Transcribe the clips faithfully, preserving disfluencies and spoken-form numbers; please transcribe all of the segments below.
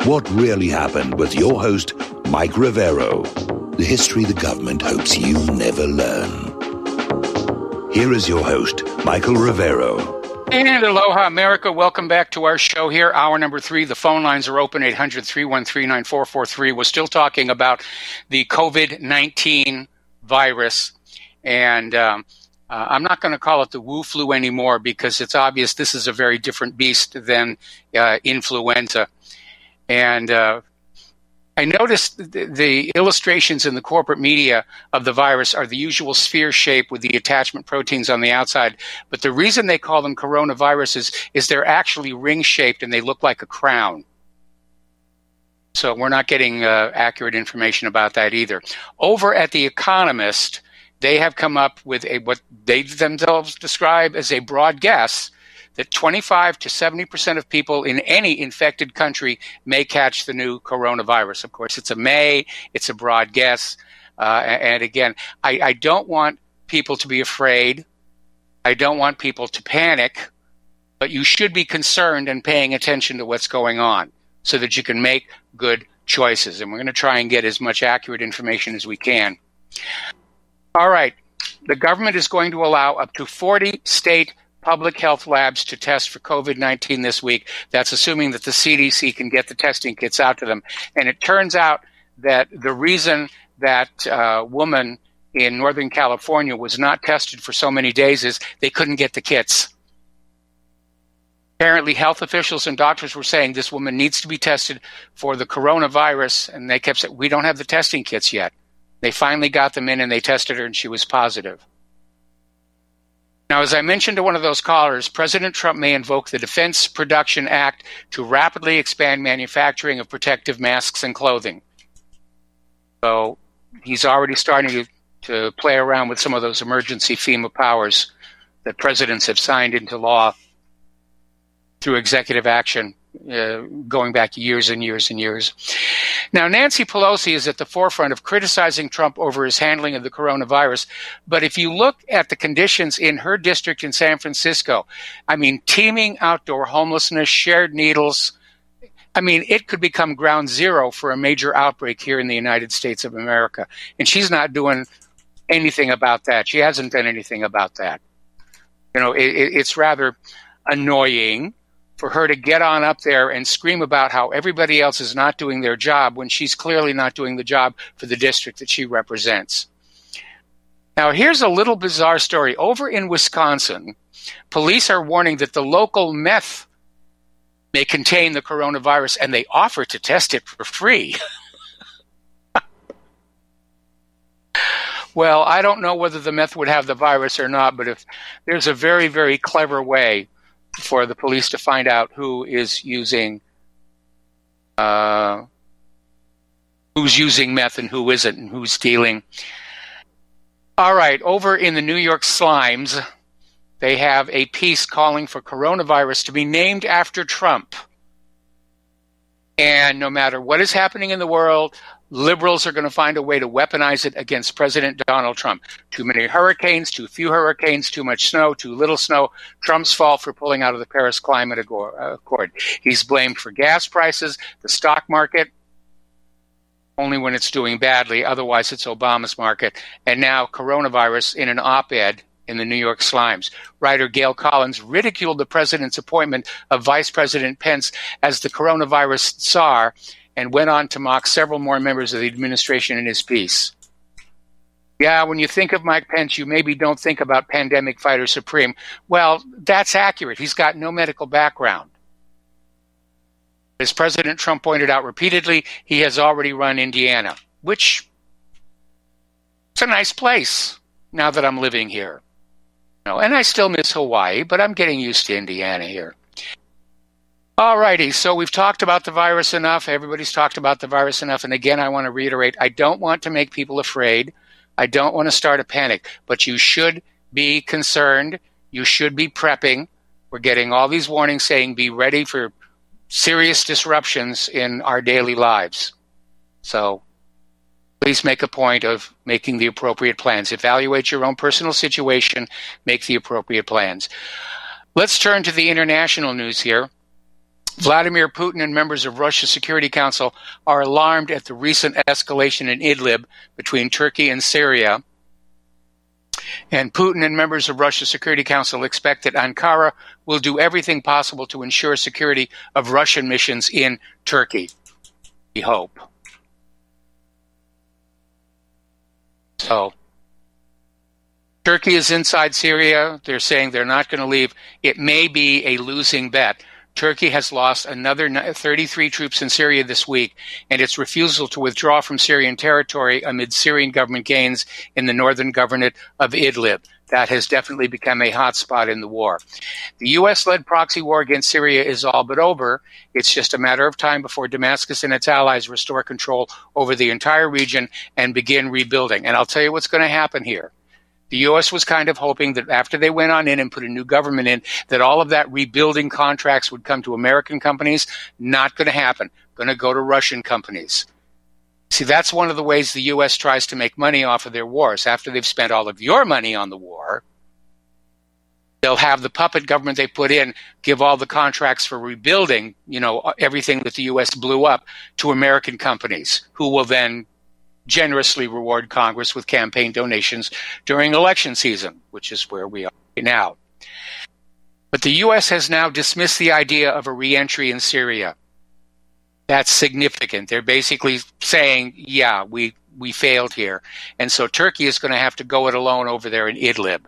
What really happened with your host, Mike Rivero. The history the government hopes you never learn. Here is your host, Michael Rivero. And aloha, America. Welcome back to our show here. Hour number three. The phone lines are open, eight hundred, three one three, nine four four three. We're still talking about the covid nineteen virus. And um, uh, I'm not going to call it the Wu flu anymore because it's obvious this is a very different beast than uh, influenza. And uh, I noticed the, the illustrations in the corporate media of the virus are the usual sphere shape with the attachment proteins on the outside. But the reason they call them coronaviruses is they're actually ring-shaped and they look like a crown. So we're not getting uh, accurate information about that either. Over at The Economist, they have come up with a what they themselves describe as a broad guess that twenty-five to seventy percent of people in any infected country may catch the new coronavirus. Of course, it's a may, it's a broad guess. Uh, and again, I, I don't want people to be afraid. I don't want people to panic, but you should be concerned and paying attention to what's going on so that you can make good choices. And we're going to try and get as much accurate information as we can. All right. The government is going to allow up to forty state public health labs to test for covid nineteen this week. That's assuming that the C D C can get the testing kits out to them. And it turns out that the reason that uh, woman in Northern California was not tested for so many days is they couldn't get the kits. Apparently, health officials and doctors were saying this woman needs to be tested for the coronavirus, and they kept saying, we don't have the testing kits yet. They finally got them in, and they tested her, and she was positive. Now, as I mentioned to one of those callers, President Trump may invoke the Defense Production Act to rapidly expand manufacturing of protective masks and clothing. So he's already starting to, to play around with some of those emergency FEMA powers that presidents have signed into law through executive action, uh, going back years and years and years. Now, Nancy Pelosi is at the forefront of criticizing Trump over his handling of the coronavirus. But if you look at the conditions in her district in San Francisco, I mean, teeming outdoor homelessness, shared needles. I mean, it could become ground zero for a major outbreak here in the United States of America. And she's not doing anything about that. She hasn't done anything about that. You know, it, it's rather annoying for her to get on up there and scream about how everybody else is not doing their job when she's clearly not doing the job for the district that she represents. Now, here's a little bizarre story. Over in Wisconsin, police are warning that the local meth may contain the coronavirus, and they offer to test it for free. Well, I don't know whether the meth would have the virus or not, but if there's a very, very clever way for the police to find out who is using uh, who's using meth and who isn't, and who's stealing. All right, over in the New York Slimes, they have a piece calling for coronavirus to be named after Trump. And no matter what is happening in the world, liberals are going to find a way to weaponize it against President Donald Trump. Too many hurricanes, too few hurricanes, too much snow, too little snow. Trump's fault for pulling out of the Paris Climate Accord. He's blamed for gas prices, the stock market, only when it's doing badly. Otherwise, it's Obama's market. And now coronavirus in an op-ed in the New York Slimes. Writer Gail Collins ridiculed the president's appointment of Vice President Pence as the coronavirus czar and went on to mock several more members of the administration in his piece. Yeah, when you think of Mike Pence, you maybe don't think about pandemic fighter supreme. Well, that's accurate. He's got no medical background. As President Trump pointed out repeatedly, he has already run Indiana, which is a nice place now that I'm living here. You know, and I still miss Hawaii, but I'm getting used to Indiana here. All righty, so we've talked about the virus enough. Everybody's talked about the virus enough. And again, I want to reiterate, I don't want to make people afraid. I don't want to start a panic. But you should be concerned. You should be prepping. We're getting all these warnings saying be ready for serious disruptions in our daily lives. So please make a point of making the appropriate plans. Evaluate your own personal situation. Make the appropriate plans. Let's turn to the international news here. Vladimir Putin and members of Russia's Security Council are alarmed at the recent escalation in Idlib between Turkey and Syria. And Putin and members of Russia's Security Council expect that Ankara will do everything possible to ensure security of Russian missions in Turkey. We hope. So, Turkey is inside Syria. They're saying they're not going to leave. It may be a losing bet. Turkey has lost another thirty-three troops in Syria this week, and its refusal to withdraw from Syrian territory amid Syrian government gains in the northern governorate of Idlib. That has definitely become a hotspot in the war. The U S-led proxy war against Syria is all but over. It's just a matter of time before Damascus and its allies restore control over the entire region and begin rebuilding. And I'll tell you what's going to happen here. The U S was kind of hoping that after they went on in and put a new government in, that all of that rebuilding contracts would come to American companies. Not going to happen. Going to go to Russian companies. See, that's one of the ways the U S tries to make money off of their wars. After they've spent all of your money on the war, they'll have the puppet government they put in give all the contracts for rebuilding, you know, everything that the U S blew up to American companies, who will then generously reward Congress with campaign donations during election season, which is where we are now. But the U S has now dismissed the idea of a re-entry in Syria. That's significant. They're basically saying, yeah, we, we failed here. And so Turkey is going to have to go it alone over there in Idlib.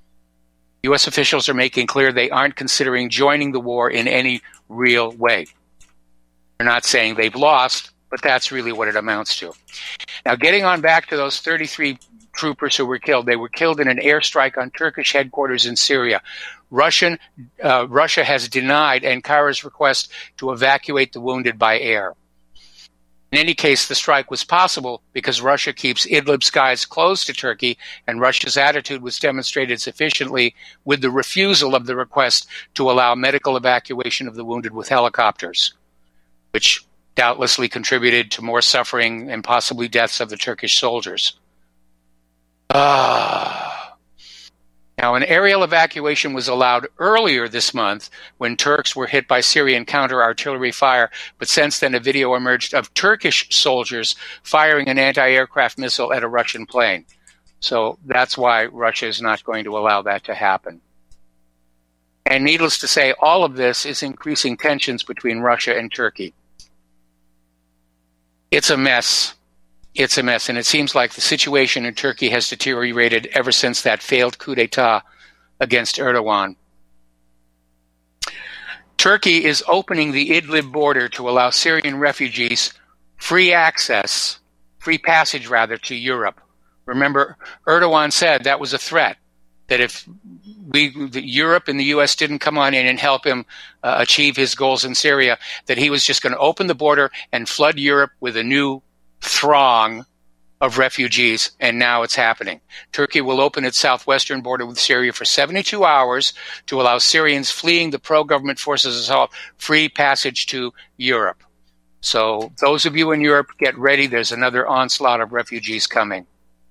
U S officials are making clear they aren't considering joining the war in any real way. They're not saying they've lost, but that's really what it amounts to. Now, getting on back to those thirty-three troopers who were killed, they were killed in an airstrike on Turkish headquarters in Syria. Russian, uh, Russia has denied Ankara's request to evacuate the wounded by air. In any case, the strike was possible because Russia keeps Idlib skies closed to Turkey, and Russia's attitude was demonstrated sufficiently with the refusal of the request to allow medical evacuation of the wounded with helicopters, which doubtlessly contributed to more suffering and possibly deaths of the Turkish soldiers. Ah. Now, an aerial evacuation was allowed earlier this month when Turks were hit by Syrian counter-artillery fire, but since then a video emerged of Turkish soldiers firing an anti-aircraft missile at a Russian plane. So that's why Russia is not going to allow that to happen. And needless to say, all of this is increasing tensions between Russia and Turkey. It's a mess. It's a mess. And it seems like the situation in Turkey has deteriorated ever since that failed coup d'etat against Erdogan. Turkey is opening the Idlib border to allow Syrian refugees free access, free passage rather, to Europe. Remember, Erdogan said that was a threat, that if we, the Europe and the U S didn't come on in and help him uh, achieve his goals in Syria, that he was just going to open the border and flood Europe with a new throng of refugees, and now it's happening. Turkey will open its southwestern border with Syria for seventy-two hours to allow Syrians fleeing the pro-government forces assault free passage to Europe. So those of you in Europe, get ready. There's another onslaught of refugees coming.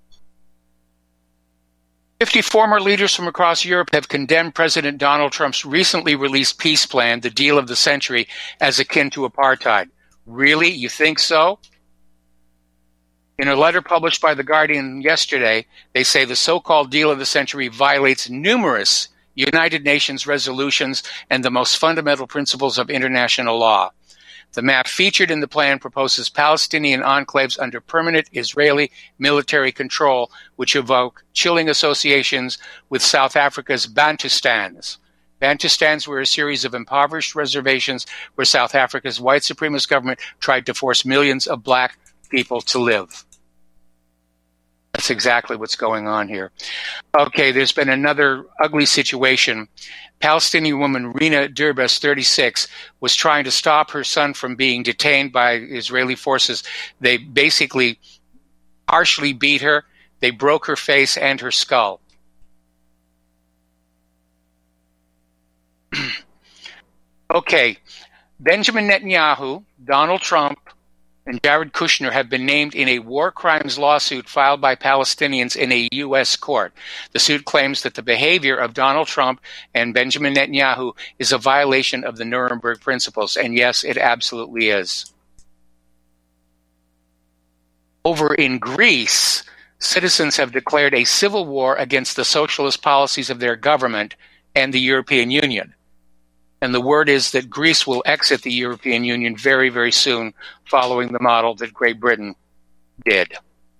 fifty former leaders from across Europe have condemned President Donald Trump's recently released peace plan, the deal of the century, as akin to apartheid. Really? You think so? In a letter published by The Guardian yesterday, they say the so-called deal of the century violates numerous United Nations resolutions and the most fundamental principles of international law. The map featured in the plan proposes Palestinian enclaves under permanent Israeli military control, which evoke chilling associations with South Africa's Bantustans. Bantustans were a series of impoverished reservations where South Africa's white supremacist government tried to force millions of black people to live. That's exactly what's going on here. Okay, there's been another ugly situation. Palestinian woman Rina Dirbas, thirty-six, was trying to stop her son from being detained by Israeli forces. They basically harshly beat her. They broke her face and her skull. Okay, Benjamin Netanyahu, Donald Trump, and Jared Kushner have been named in a war crimes lawsuit filed by Palestinians in a U S court. The suit claims that the behavior of Donald Trump and Benjamin Netanyahu is a violation of the Nuremberg principles. And yes, it absolutely is. Over in Greece, citizens have declared a civil war against the socialist policies of their government and the European Union. And the word is that Greece will exit the European Union very, very soon, following the model that Great Britain did.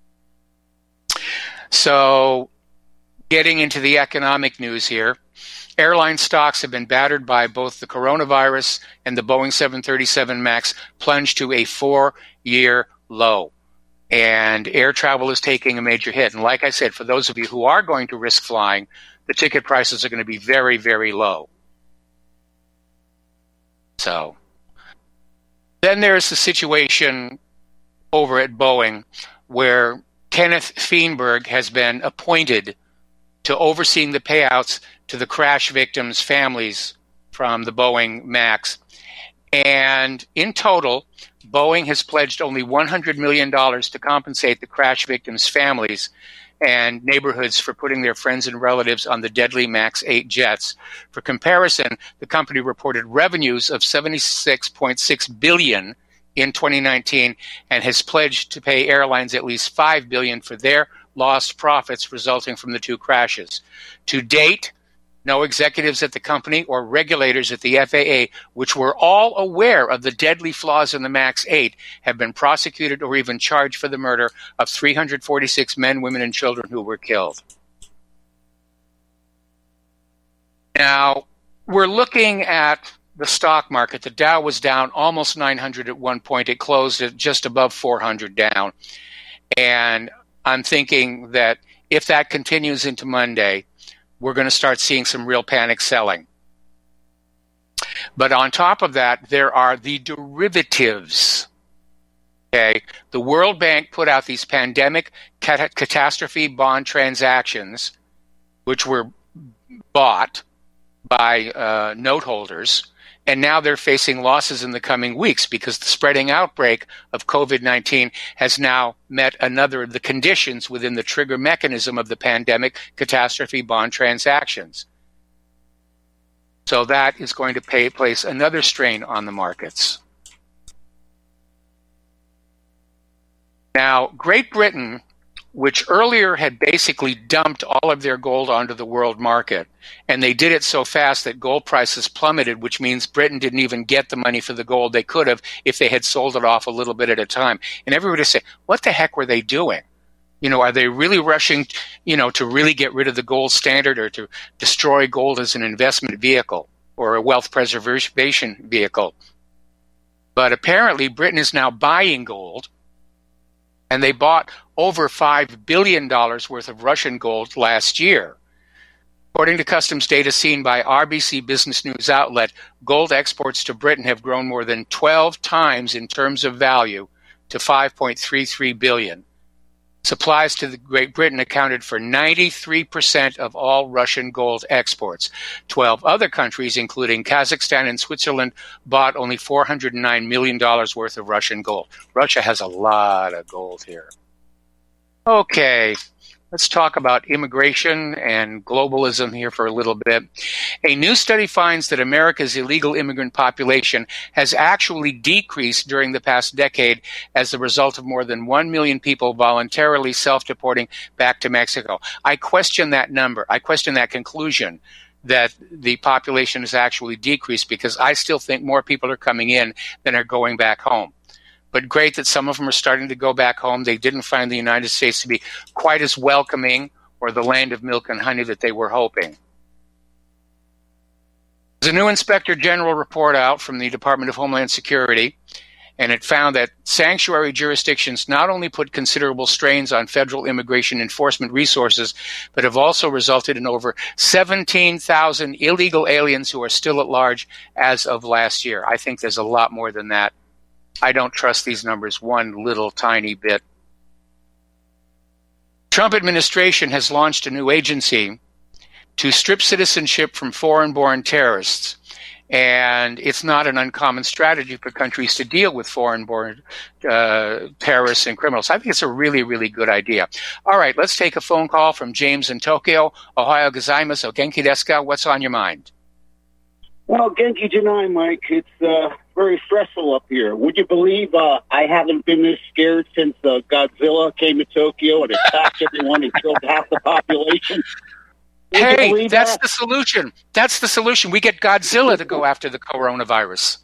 So, getting into the economic news here, airline stocks have been battered by both the coronavirus and the Boeing seven thirty-seven MAX plunged to a four-year low. And air travel is taking a major hit. And like I said, for those of you who are going to risk flying, the ticket prices are going to be very, very low. So, then there's the situation over at Boeing where Kenneth Feinberg has been appointed to overseeing the payouts to the crash victims' families from the Boeing MAX. And in total, Boeing has pledged only one hundred million dollars to compensate the crash victims' families and neighborhoods for putting their friends and relatives on the deadly MAX eight jets. For comparison, the company reported revenues of seventy-six point six billion dollars in twenty nineteen and has pledged to pay airlines at least five billion dollars for their lost profits resulting from the two crashes. To date, no executives at the company or regulators at the F A A, which were all aware of the deadly flaws in the MAX eight, have been prosecuted or even charged for the murder of three hundred forty-six men, women, and children who were killed. Now, we're looking at the stock market. The Dow was down almost nine hundred at one point. It closed at just above four hundred down. And I'm thinking that if that continues into Monday, we're going to start seeing some real panic selling. But on top of that, there are the derivatives. Okay, the World Bank put out these pandemic cat- catastrophe bond transactions, which were bought by uh, note holders, and now they're facing losses in the coming weeks because the spreading outbreak of COVID nineteen has now met another of the conditions within the trigger mechanism of the pandemic catastrophe bond transactions. So that is going to pay, place another strain on the markets. Now, Great Britain, which earlier had basically dumped all of their gold onto the world market, and they did it so fast that gold prices plummeted, which means Britain didn't even get the money for the gold they could have if they had sold it off a little bit at a time. And everybody said, what the heck were they doing? You know, are they really rushing, you know, to really get rid of the gold standard or to destroy gold as an investment vehicle or a wealth preservation vehicle? But apparently Britain is now buying gold, and they bought over five billion dollars worth of Russian gold last year. According to customs data seen by R B C Business News outlet, gold exports to Britain have grown more than twelve times in terms of value to five point three three billion dollars. Supplies to the Great Britain accounted for ninety-three percent of all Russian gold exports. Twelve other countries, including Kazakhstan and Switzerland, bought only four hundred nine million dollars worth of Russian gold. Russia has a lot of gold here. Okay, let's talk about immigration and globalism here for a little bit. A new study finds that America's illegal immigrant population has actually decreased during the past decade as a result of more than one million people voluntarily self-deporting back to Mexico. I question that number. I question that conclusion that the population has actually decreased because I still think more people are coming in than are going back home. But great that some of them are starting to go back home. They didn't find the United States to be quite as welcoming or the land of milk and honey that they were hoping. There's a new Inspector General report out from the Department of Homeland Security, and it found that sanctuary jurisdictions not only put considerable strains on federal immigration enforcement resources, but have also resulted in over seventeen thousand illegal aliens who are still at large as of last year. I think there's a lot more than that. I don't trust these numbers one little tiny bit. Trump administration has launched a new agency to strip citizenship from foreign-born terrorists. And it's not an uncommon strategy for countries to deal with foreign-born uh, terrorists and criminals. I think it's a really, really good idea. All right, let's take a phone call from James in Tokyo. Ohio gozaimasu. Genki desu ka? What's on your mind? Well, Genki Janai, Mike, it's uh, very stressful up here. Would you believe uh, I haven't been this scared since uh, Godzilla came to Tokyo and attacked everyone and killed half the population? Hey, that's that? the solution. That's the solution. We get Godzilla to go after the coronavirus.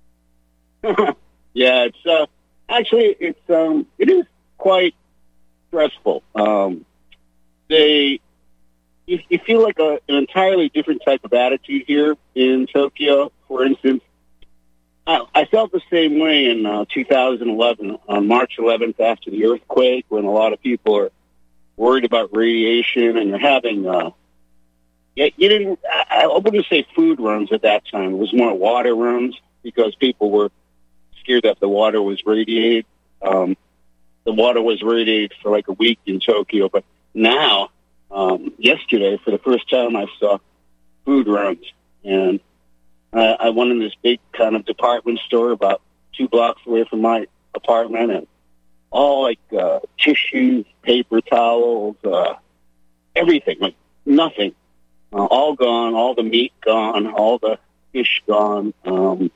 Yeah, it's uh, actually it's um, it is quite stressful. Um, they you, you feel like a, an entirely different type of attitude here in Tokyo. For instance, I, I felt the same way in uh, two thousand eleven on March eleventh after the earthquake, when a lot of people are worried about radiation and you're having. Uh, Yeah, you didn't. I wouldn't say food runs at that time. It was more water runs because people were scared that the water was radiated. Um, the water was radiated for like a week in Tokyo, but now, um, yesterday, for the first time, I saw food runs, and I, I went in this big kind of department store about two blocks away from my apartment, and all like uh, tissues, paper towels, uh, everything, like nothing. Uh, all gone, all the meat gone, all the fish gone. Um,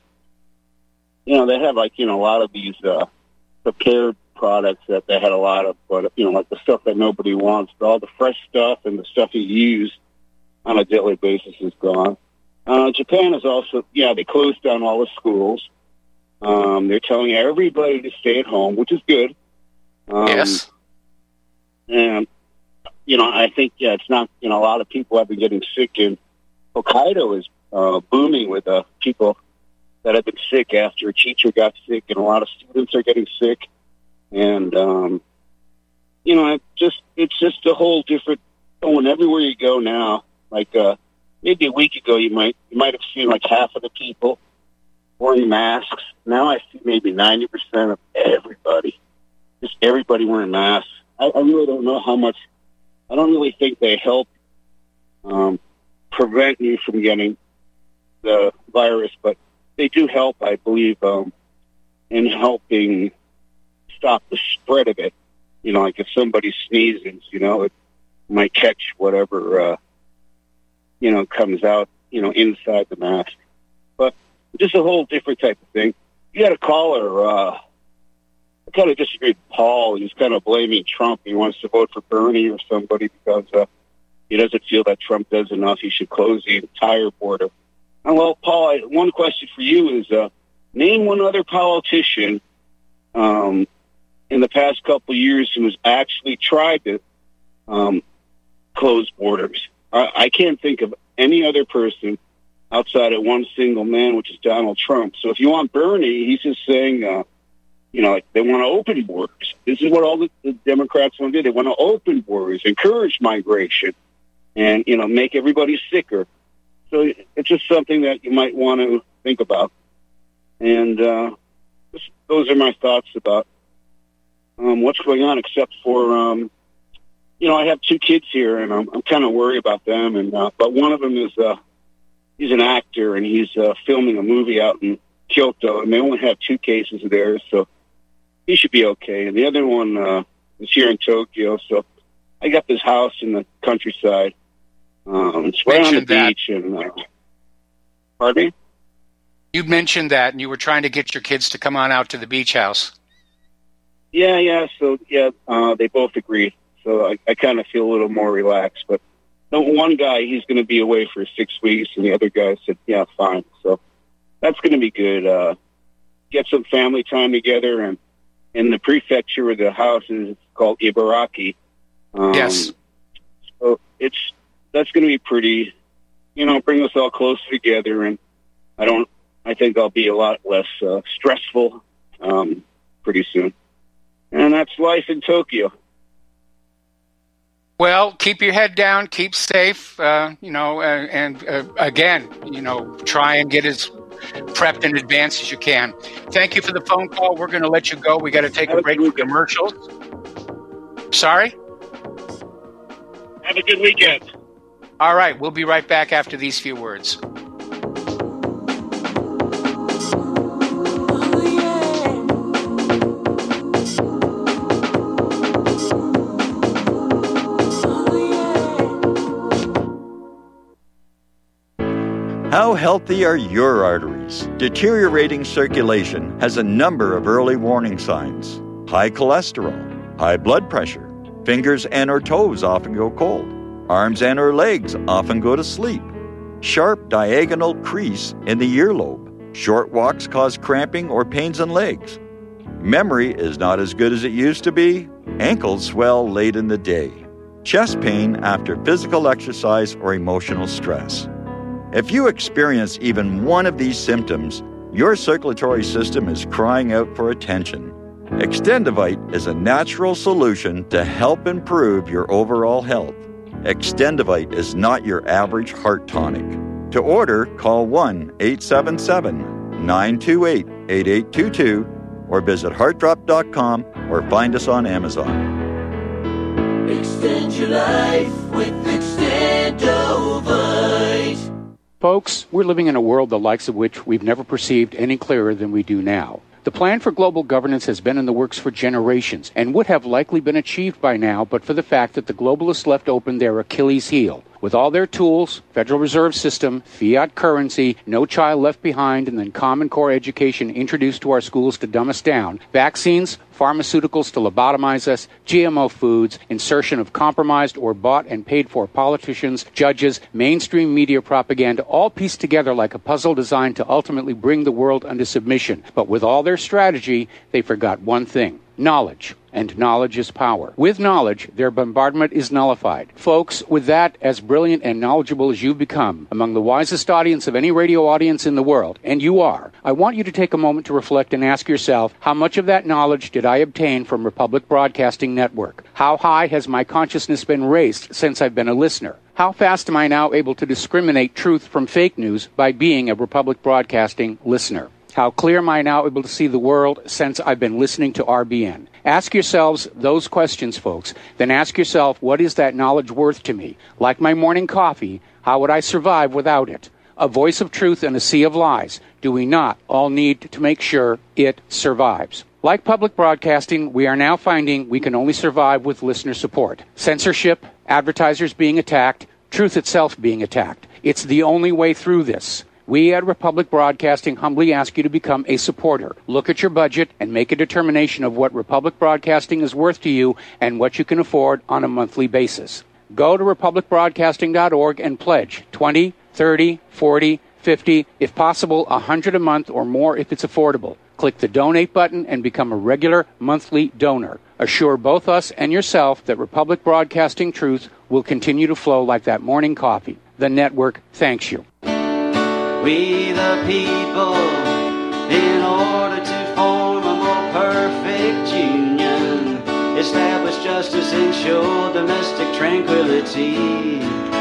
you know, they had like, you know, a lot of these uh, prepared products that they had a lot of, but, you know, like the stuff that nobody wants, but all the fresh stuff and the stuff you use on a daily basis is gone. Uh, Japan is also, yeah, they closed down all the schools. Um, they're telling everybody to stay at home, which is good. Um, yes. And, you know, I think, yeah, it's not, you know, a lot of people have been getting sick, and Hokkaido is uh, booming with uh, people that have been sick after a teacher got sick, and a lot of students are getting sick. And, um, you know, it just it's just a whole different tone everywhere you go now. Like uh, maybe a week ago, you might you might have seen like half of the people wearing masks. Now I see maybe ninety percent of everybody, just everybody wearing masks. I, I really don't know how much. I don't really think they help um, prevent you from getting the virus, but they do help, I believe, um, in helping stop the spread of it. You know, like if somebody sneezes, you know, it might catch whatever, uh, you know, comes out, you know, inside the mask. But just a whole different type of thing. You had a caller, uh, I kind of disagree with Paul. He's kind of blaming Trump. He wants to vote for Bernie or somebody because uh, he doesn't feel that Trump does enough. He should close the entire border. And well, Paul, I, one question for you is, uh, name one other politician um, in the past couple of years who has actually tried to um, close borders. I, I can't think of any other person outside of one single man, which is Donald Trump. So if you want Bernie, he's just saying... Uh, You know, like they want to open borders. This is what all the, the Democrats want to do. They want to open borders, encourage migration, and, you know, make everybody sicker. So it's just something that you might want to think about. And uh, just, those are my thoughts about um, what's going on, except for, um, you know, I have two kids here, and I'm, I'm kind of worried about them. And uh, but one of them is uh, he's an actor, and he's uh, filming a movie out in Kyoto, and they only have two cases there, so he should be okay. And the other one uh, is here in Tokyo. So I got this house in the countryside. Um, it's right on the beach. And uh, pardon me? You mentioned that, and you were trying to get your kids to come on out to the beach house. Yeah, yeah. So yeah, uh, they both agreed. So I, I kind of feel a little more relaxed. But the one guy, he's going to be away for six weeks, and the other guy said, "Yeah, fine." So that's going to be good. Uh, get some family time together, and in the prefecture of the house is called Ibaraki. Um, yes. So it's that's going to be pretty, you know, bring us all closer together, and I don't. I think I'll be a lot less uh, stressful um, pretty soon. And that's life in Tokyo. Well, keep your head down, keep safe, uh, you know, uh, and uh, again, you know, try and get as prepped in advance as you can. Thank you for the phone call. We're going to let you go. We got to take a break for commercials. Sorry? Have a good weekend. All right. We'll be right back after these few words. How healthy are your arteries? Deteriorating circulation has a number of early warning signs. High cholesterol, high blood pressure. Fingers and or toes often go cold. Arms and or legs often go to sleep. Sharp diagonal crease in the earlobe. Short walks cause cramping or pains in legs. Memory is not as good as it used to be. Ankles swell late in the day. Chest pain after physical exercise or emotional stress. If you experience even one of these symptoms, your circulatory system is crying out for attention. Extendivite is a natural solution to help improve your overall health. Extendivite is not your average heart tonic. To order, call one eight seven seven, nine two eight, eight eight two two or visit heart drop dot com or find us on Amazon. Extend your life with Extendivite. Folks, we're living in a world the likes of which we've never perceived any clearer than we do now. The plan for global governance has been in the works for generations and would have likely been achieved by now but for the fact that the globalists left open their Achilles heel. With all their tools, Federal Reserve System, fiat currency, no child left behind, and then Common Core education introduced to our schools to dumb us down, vaccines, pharmaceuticals to lobotomize us, G M O foods, insertion of compromised or bought and paid for politicians, judges, mainstream media propaganda, all pieced together like a puzzle designed to ultimately bring the world under submission. But with all their strategy, they forgot one thing: knowledge. And knowledge is power. With knowledge, their bombardment is nullified. Folks, with that, as brilliant and knowledgeable as you've become, among the wisest audience of any radio audience in the world, and you are, I want you to take a moment to reflect and ask yourself, how much of that knowledge did I obtain from Republic Broadcasting Network? How high has my consciousness been raised since I've been a listener? How fast am I now able to discriminate truth from fake news by being a Republic Broadcasting listener? How clear am I now able to see the world since I've been listening to R B N? Ask yourselves those questions, folks. Then ask yourself, what is that knowledge worth to me? Like my morning coffee, how would I survive without it? A voice of truth in a sea of lies. Do we not all need to make sure it survives? Like public broadcasting, we are now finding we can only survive with listener support. Censorship, advertisers being attacked, truth itself being attacked. It's the only way through this. We at Republic Broadcasting humbly ask you to become a supporter. Look at your budget and make a determination of what Republic Broadcasting is worth to you and what you can afford on a monthly basis. Go to republic broadcasting dot org and pledge twenty, thirty, forty, fifty, if possible one hundred a month or more if it's affordable. Click the donate button and become a regular monthly donor. Assure both us and yourself that Republic Broadcasting truth will continue to flow like that morning coffee. The network thanks you. We the people, in order to form a more perfect union, establish justice, ensure domestic tranquility,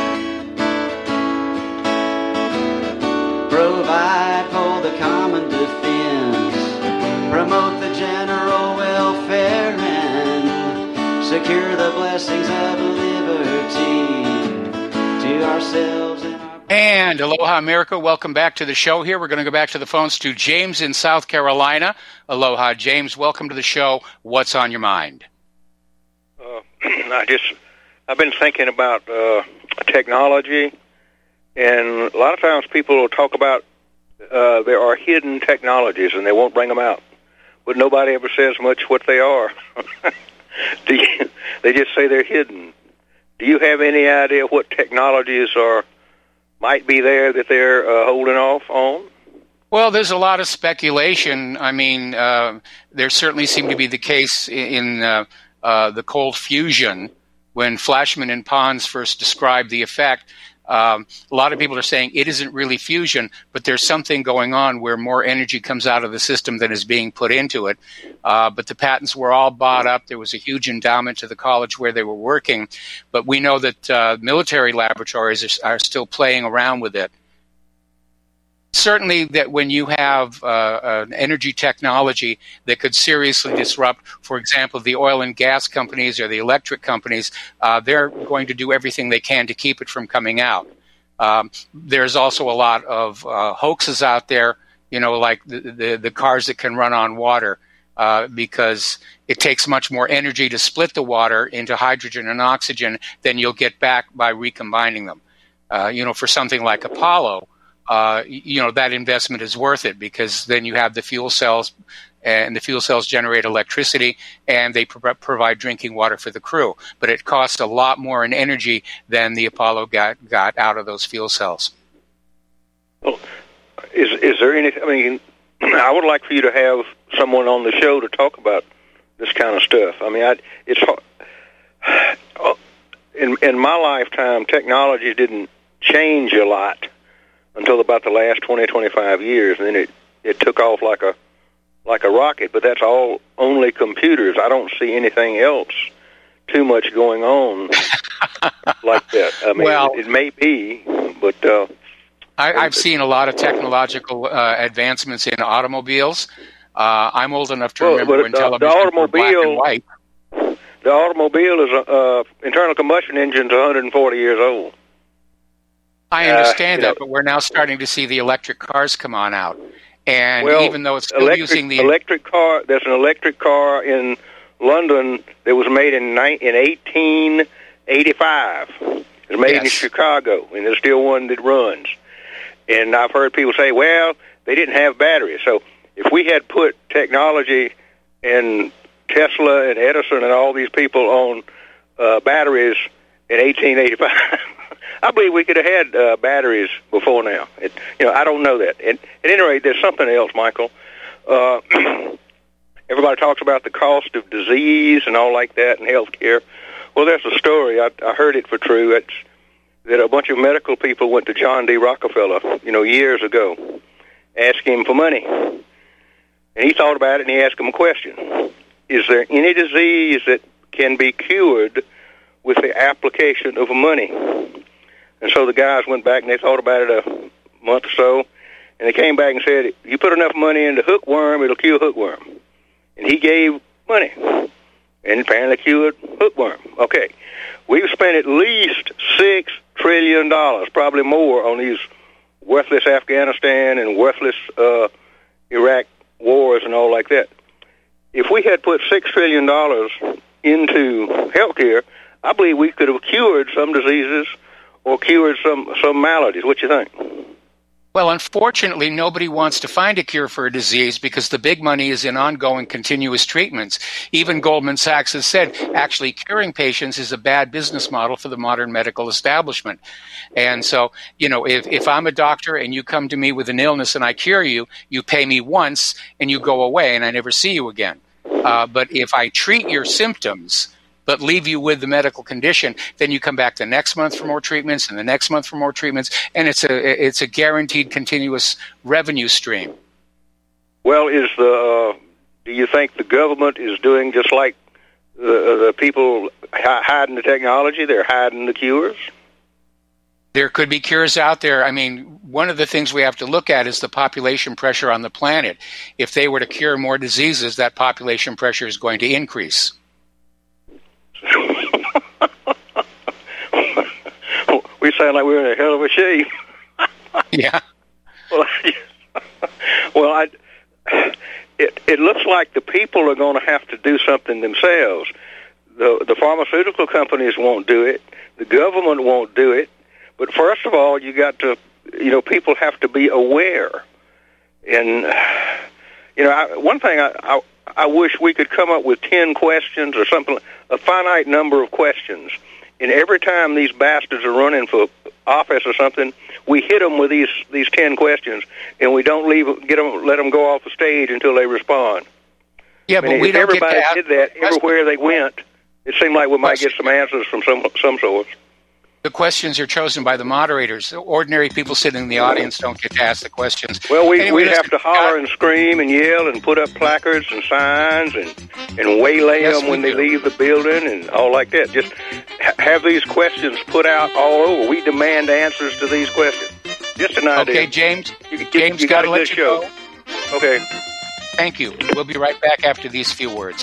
provide for the common defense, promote the general welfare, and secure the blessings of liberty to ourselves and our... And aloha, America. Welcome back to the show here. We're going to go back to the phones to James in South Carolina. Aloha, James. Welcome to the show. What's on your mind? Uh, I just, I've been thinking about uh, technology, and a lot of times people will talk about uh, there are hidden technologies, and they won't bring them out. But nobody ever says much what they are. Do you, they just say they're hidden. Do you have any idea what technologies are might be there that they're uh, holding off on? Well, there's a lot of speculation. I mean, uh, there certainly seemed to be the case in uh, uh, the cold fusion when Flashman and Pons first described the effect. Um, a lot of people are saying it isn't really fusion, but there's something going on where more energy comes out of the system than is being put into it. Uh, but the patents were all bought up. There was a huge endowment to the college where they were working. But we know that uh, military laboratories are, are still playing around with it. Certainly that when you have uh, an energy technology that could seriously disrupt, for example, the oil and gas companies or the electric companies, uh, they're going to do everything they can to keep it from coming out. Um, there's also a lot of uh, hoaxes out there, you know, like the, the, the cars that can run on water, uh, because it takes much more energy to split the water into hydrogen and oxygen than you'll get back by recombining them. Uh, you know, for something like Apollo, uh, you know, that investment is worth it, because then you have the fuel cells, and the fuel cells generate electricity, and they pro- provide drinking water for the crew. But it costs a lot more in energy than the Apollo got, got out of those fuel cells. Well, is is there any? I mean, I would like for you to have someone on the show to talk about this kind of stuff. I mean, I, it's hard. In in my lifetime, technology didn't change a lot until about the last twenty, twenty-five years, and then it, it took off like a like a rocket. But that's all only computers. I don't see anything else too much going on like that. I mean, well, it, it may be, but uh, I, I've seen a lot of technological uh, advancements in automobiles. Uh, I'm old enough to well, remember when the, television the automobile, were black and white. The automobile is a uh, internal combustion engine's one hundred forty years old. I understand uh, that, know, but we're now starting to see the electric cars come on out. And well, even though it's still electric, using the electric car, there's an electric car in London that was made in in eighteen eighty-five. It was made yes. in Chicago, and there's still one that runs. And I've heard people say, well, they didn't have batteries. So if we had put technology and Tesla and Edison and all these people on uh, batteries in eighteen eighty-five, I believe we could have had uh, batteries before now. It, you know, I don't know that. And at any rate, there's something else, Michael. Uh, everybody talks about the cost of disease and all like that in healthcare. Well, there's a story. I, I heard it for true. It's that a bunch of medical people went to John D. Rockefeller, you know, years ago, asking him for money. And he thought about it, and he asked him a question. Is there any disease that can be cured with the application of money? And so the guys went back, and they thought about it a month or so, and they came back and said, you put enough money into hookworm, it'll cure hookworm. And he gave money, and apparently cured hookworm. Okay, we've spent at least six trillion dollars, probably more, on these worthless Afghanistan and worthless uh, Iraq wars and all like that. If we had put six trillion dollars into healthcare, I believe we could have cured some diseases or cured some, some maladies. What you think? Well, unfortunately, nobody wants to find a cure for a disease because the big money is in ongoing continuous treatments. Even Goldman Sachs has said actually curing patients is a bad business model for the modern medical establishment. And so, you know, if, if I'm a doctor and you come to me with an illness and I cure you, you pay me once and you go away and I never see you again. Uh, but if I treat your symptoms but leave you with the medical condition, then you come back the next month for more treatments and the next month for more treatments, and it's a it's a guaranteed continuous revenue stream. Well, is the uh, do you think the government is doing just like the, the people hiding the technology? They're hiding the cures? There could be cures out there. I mean, one of the things we have to look at is the population pressure on the planet. If they were to cure more diseases, that population pressure is going to increase. We sound like we're in a hell of a shape. Yeah. Well, I, well, I, it it looks like the people are going to have to do something themselves. The the pharmaceutical companies won't do it. The government won't do it. But first of all, you got to, you know, people have to be aware. And you know, I, one thing I, I I wish we could come up with ten questions or something, a finite number of questions. And every time these bastards are running for office or something, we hit them with these, these ten questions, and we don't leave get them, let them go off the stage until they respond. Yeah, I mean, but we if don't everybody get to did that everywhere they went, it seemed like we might get some answers from some some source. The questions are chosen by the moderators. Ordinary people sitting in the audience don't get to ask the questions. Well, we, anyway, we'd have to holler and scream and yell and put up placards and signs and, and waylay yes, them when they do. leave the building and all like that. Just ha- have these questions put out all over. We demand answers to these questions. Just an idea. Okay, James. You, you, James, you got got to a let good you show. go. Okay. Thank you. We'll be right back after these few words.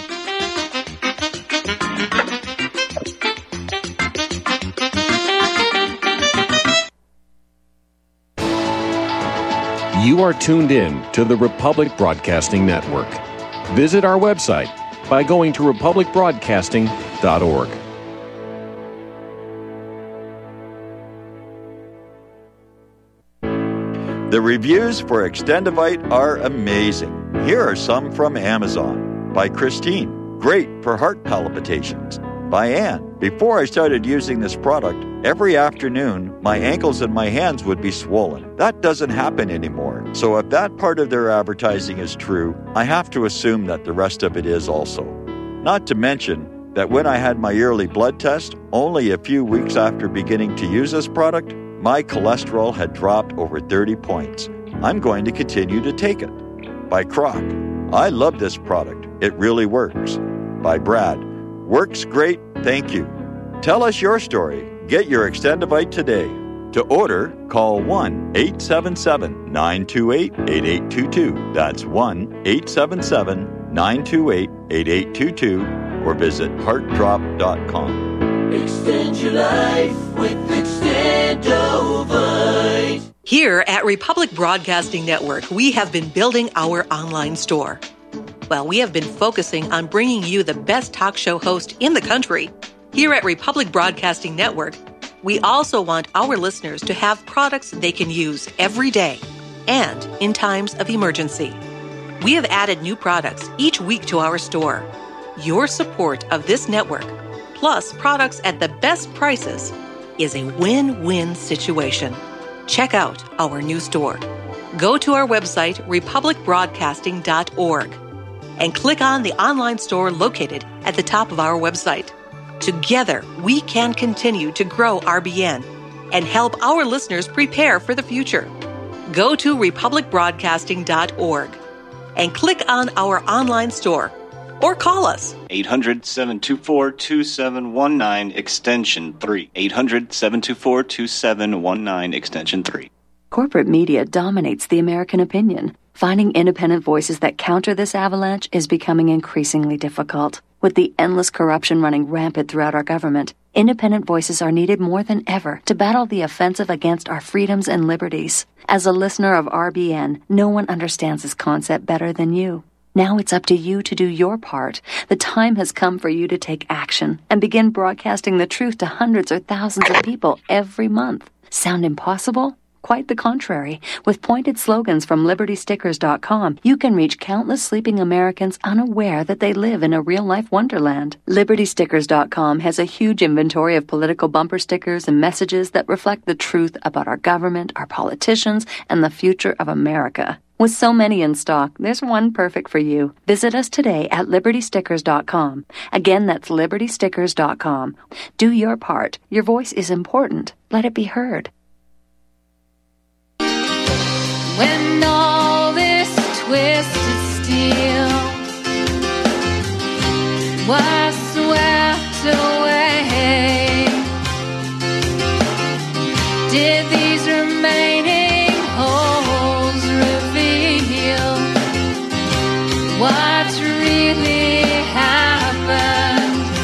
You are tuned in to the Republic Broadcasting Network. Visit our website by going to republic broadcasting dot org. The reviews for Extendivite are amazing. Here are some from Amazon. By Christine, great for heart palpitations. By Anne, before I started using this product, every afternoon my ankles and my hands would be swollen. That doesn't happen anymore. So if that part of their advertising is true, I have to assume that the rest of it is also. Not to mention that when I had my yearly blood test, only a few weeks after beginning to use this product, my cholesterol had dropped over thirty points. I'm going to continue to take it. By Croc, I love this product. It really works. By Brad, works great, thank you. Tell us your story. Get your Extendivite today. To order, call one eight seven seven, nine two eight, eight eight two two. That's one eight seven seven, nine two eight, eight eight two two or visit heart drop dot com. Extend your life with Extendovite. Here at Republic Broadcasting Network, we have been building our online store. Well, we have been focusing on bringing you the best talk show host in the country. Here at Republic Broadcasting Network, we also want our listeners to have products they can use every day and in times of emergency. We have added new products each week to our store. Your support of this network, plus products at the best prices, is a win-win situation. Check out our new store. Go to our website, republic broadcasting dot org, and click on the online store located at the top of our website. Together, we can continue to grow R B N and help our listeners prepare for the future. Go to republic broadcasting dot org and click on our online store or call us. eight hundred, seven two four, two seven one nine, extension three. eight hundred, seven two four, two seven one nine, extension three. Corporate media dominates the American opinion. Finding independent voices that counter this avalanche is becoming increasingly difficult. With the endless corruption running rampant throughout our government, independent voices are needed more than ever to battle the offensive against our freedoms and liberties. As a listener of R B N, no one understands this concept better than you. Now it's up to you to do your part. The time has come for you to take action and begin broadcasting the truth to hundreds or thousands of people every month. Sound impossible? Quite the contrary. With pointed slogans from liberty stickers dot com, you can reach countless sleeping Americans unaware that they live in a real-life wonderland. liberty stickers dot com has a huge inventory of political bumper stickers and messages that reflect the truth about our government, our politicians, and the future of America. With so many in stock, there's one perfect for you. Visit us today at liberty stickers dot com. Again, that's liberty stickers dot com. Do your part. Your voice is important. Let it be heard. When all this twisted steel was swept away, did these remaining holes reveal what's really happened?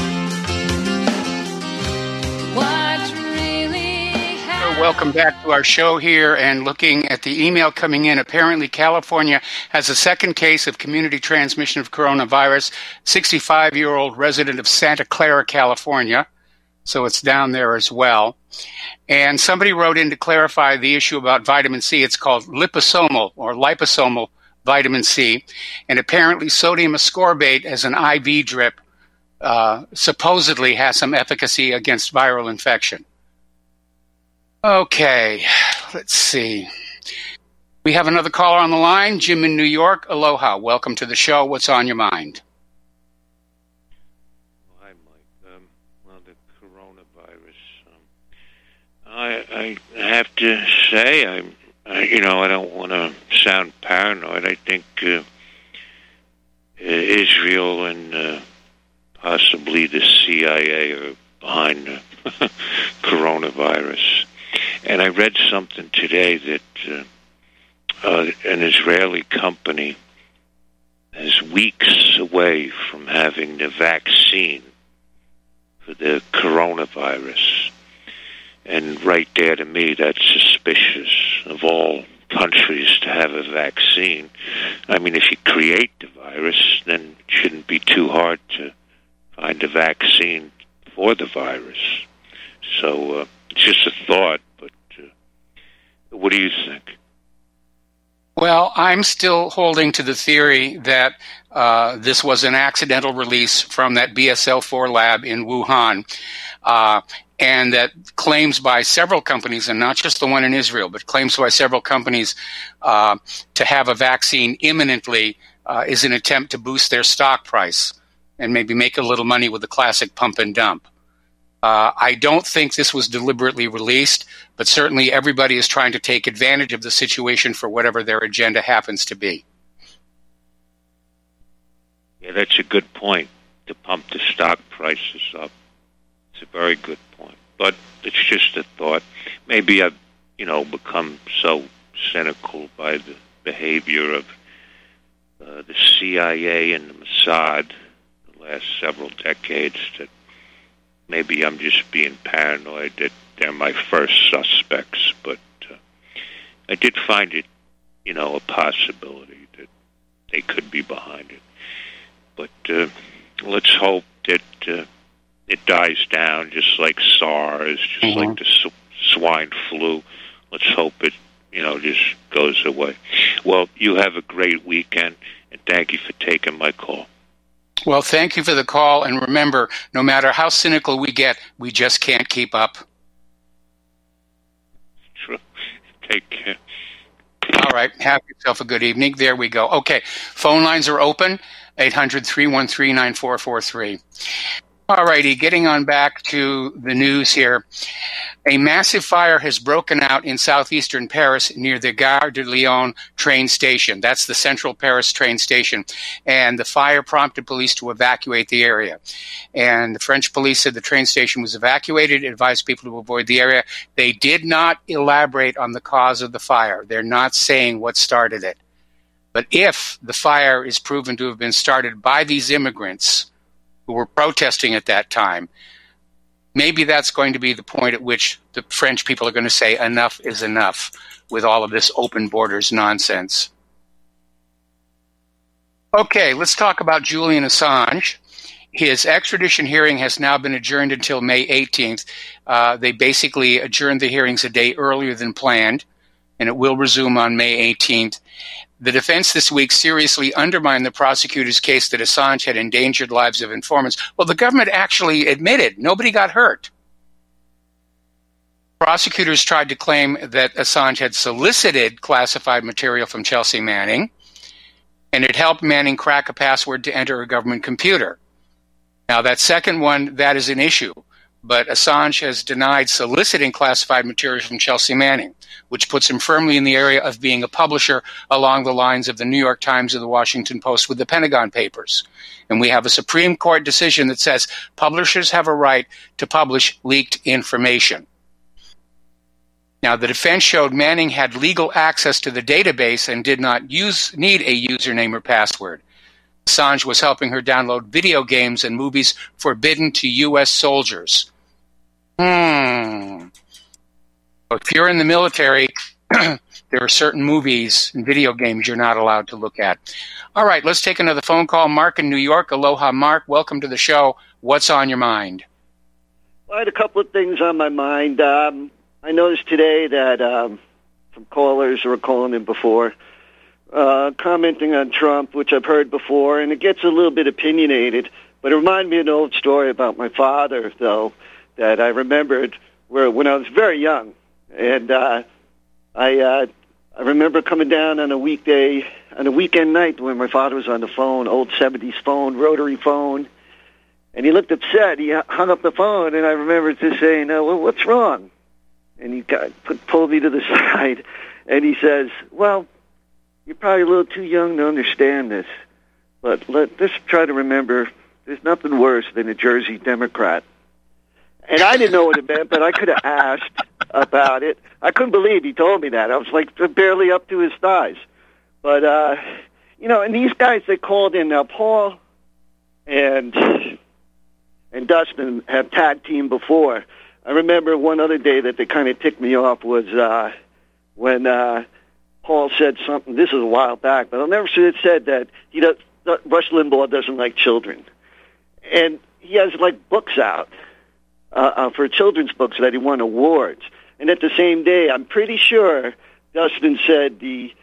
What really happened? Welcome back to our show here, and looking at the email coming in. Apparently, California has a second case of community transmission of coronavirus. sixty-five-year-old resident of Santa Clara, California. So it's down there as well. And somebody wrote in to clarify the issue about vitamin C. It's called liposomal or liposomal vitamin C. And apparently sodium ascorbate as an I V drip uh, supposedly has some efficacy against viral infection. Okay, let's see. We have another caller on the line, Jim in New York. Aloha. Welcome to the show. What's on your mind? Hi, Mike. Um, well, the coronavirus. Um, I, I have to say, I'm, I, you know, I don't want to sound paranoid. I think uh, Israel and uh, possibly the C I A are behind the coronavirus. And I read something today that uh, uh, an Israeli company is weeks away from having the vaccine for the coronavirus. And right there, to me, that's suspicious of all countries to have a vaccine. I mean, if you create the virus, then it shouldn't be too hard to find a vaccine for the virus. So uh, it's just a thought, but uh, what do you think? Well, I'm still holding to the theory that uh, this was an accidental release from that B S L four lab in Wuhan, uh, and that claims by several companies, and not just the one in Israel, but claims by several companies uh, to have a vaccine imminently uh, is an attempt to boost their stock price and maybe make a little money with the classic pump and dump. Uh, I don't think this was deliberately released, but certainly everybody is trying to take advantage of the situation for whatever their agenda happens to be. Yeah, that's a good point, to pump the stock prices up. It's a very good point. But it's just a thought. Maybe I've, you know, become so cynical by the behavior of uh, the C I A and the Mossad the last several decades that maybe I'm just being paranoid that they're my first suspects, but uh, I did find it, you know, a possibility that they could be behind it. But uh, let's hope that uh, it dies down, just like SARS, just mm-hmm. like the sw- swine flu. Let's hope it, you know, just goes away. Well, you have a great weekend, and thank you for taking my call. Well, thank you for the call, and remember, no matter how cynical we get, we just can't keep up. True. Take care. All right. Have yourself a good evening. There we go. Okay. Phone lines are open, eight hundred, three one three, nine four four three. All righty. Getting on back to the news here. A massive fire has broken out in southeastern Paris near the Gare de Lyon train station. That's the central Paris train station. And the fire prompted police to evacuate the area. And the French police said the train station was evacuated, advised people to avoid the area. They did not elaborate on the cause of the fire. They're not saying what started it. But if the fire is proven to have been started by these immigrants who were protesting at that time, maybe that's going to be the point at which the French people are going to say enough is enough with all of this open borders nonsense. Okay, let's talk about Julian Assange. His extradition hearing has now been adjourned until May eighteenth. Uh, they basically adjourned the hearings a day earlier than planned, and it will resume on May eighteenth. The defense this week seriously undermined the prosecutor's case that Assange had endangered lives of informants. Well, the government actually admitted nobody got hurt. Prosecutors tried to claim that Assange had solicited classified material from Chelsea Manning, and it helped Manning crack a password to enter a government computer. Now, that second one, that is an issue. But Assange has denied soliciting classified material from Chelsea Manning, which puts him firmly in the area of being a publisher along the lines of the New York Times or the Washington Post with the Pentagon Papers. And we have a Supreme Court decision that says publishers have a right to publish leaked information. Now, the defense showed Manning had legal access to the database and did not use need a username or password. Assange was helping her download video games and movies forbidden to U S soldiers. Hmm. If you're in the military, there are certain movies and video games you're not allowed to look at. All right, let's take another phone call. Mark in New York. Aloha, Mark. Welcome to the show. What's on your mind? Well, I had a couple of things on my mind. Um, I noticed today that um, some callers who were calling in before Uh, commenting on Trump, which I've heard before, and it gets a little bit opinionated, but it reminded me of an old story about my father, though, that I remembered where when I was very young. And uh, I uh, I remember coming down on a weekday, on a weekend night when my father was on the phone, old seventies phone, rotary phone, and he looked upset. He hung up the phone, and I remember just saying, oh, well, what's wrong? And he got, put, pulled me to the side, and he says, well, you're probably a little too young to understand this, but let, let's try to remember there's nothing worse than a Jersey Democrat. And I didn't know what it meant, but I could have asked about it. I couldn't believe he told me that. I was like barely up to his thighs. But, uh, you know, and these guys that called in, now Paul and and Dustin have tag teamed before. I remember one other day that they kind of ticked me off was uh, when... Uh, Paul said something, this is a while back, but I'll never forget, said that he does, Rush Limbaugh doesn't like children. And he has, like, books out uh, uh, for children's books that he won awards. And at the same day, I'm pretty sure Dustin said the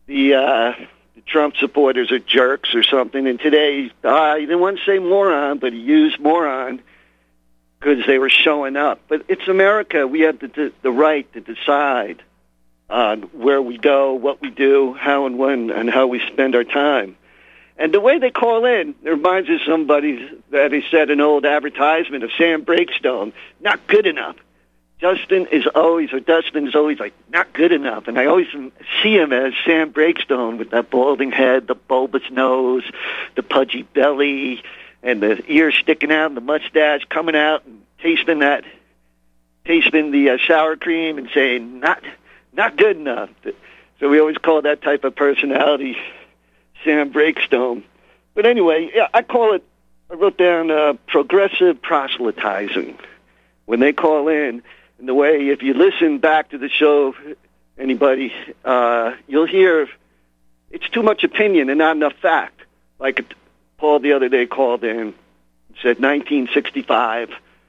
the, uh, the Trump supporters are jerks or something. And today, uh, he didn't want to say moron, but he used moron because they were showing up. But it's America. We have the, the right to decide on where we go, what we do, how and when, and how we spend our time. And the way they call in, it reminds us of somebody that he said an old advertisement of Sam Breakstone, not good enough. Justin is always, or Dustin is always like, not good enough. And I always see him as Sam Breakstone with that balding head, the bulbous nose, the pudgy belly, and the ears sticking out, and the mustache coming out, and tasting that, tasting the uh, sour cream and saying, not, not good enough. So we always call that type of personality Sam Breakstone. But anyway, yeah, I call it, I wrote down uh, progressive proselytizing. When they call in, and the way, if you listen back to the show, anybody, uh, you'll hear it's too much opinion and not enough fact. Like Paul the other day called in and said nineteen sixty-five,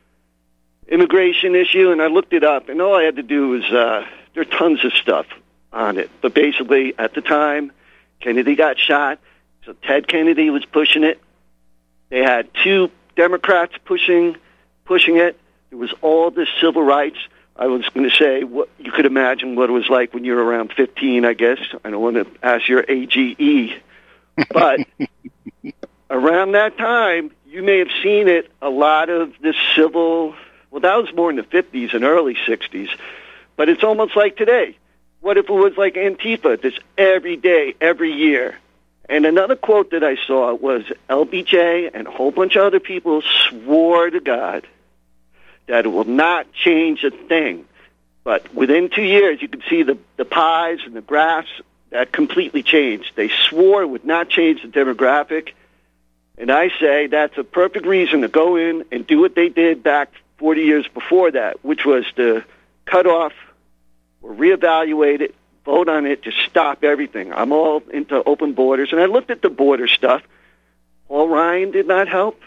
immigration issue, and I looked it up, and all I had to do was, uh, there are tons of stuff on it. But basically, at the time, Kennedy got shot, so Ted Kennedy was pushing it. They had two Democrats pushing pushing it. It was all this civil rights. I was going to say, what you could imagine what it was like when you were around fifteen, I guess. I don't want to ask your A G E. But around that time, you may have seen it, a lot of this civil, well, that was more in the fifties and early sixties. But it's almost like today. What if it was like Antifa, this every day, every year? And another quote that I saw was L B J and a whole bunch of other people swore to God that it will not change a thing. But within two years, you could see the, the pies and the graphs that completely changed. They swore it would not change the demographic. And I say that's a perfect reason to go in and do what they did back forty years before that, which was to cut off or reevaluate it, vote on it, just stop everything. I'm all into open borders. And I looked at the border stuff. Paul Ryan did not help.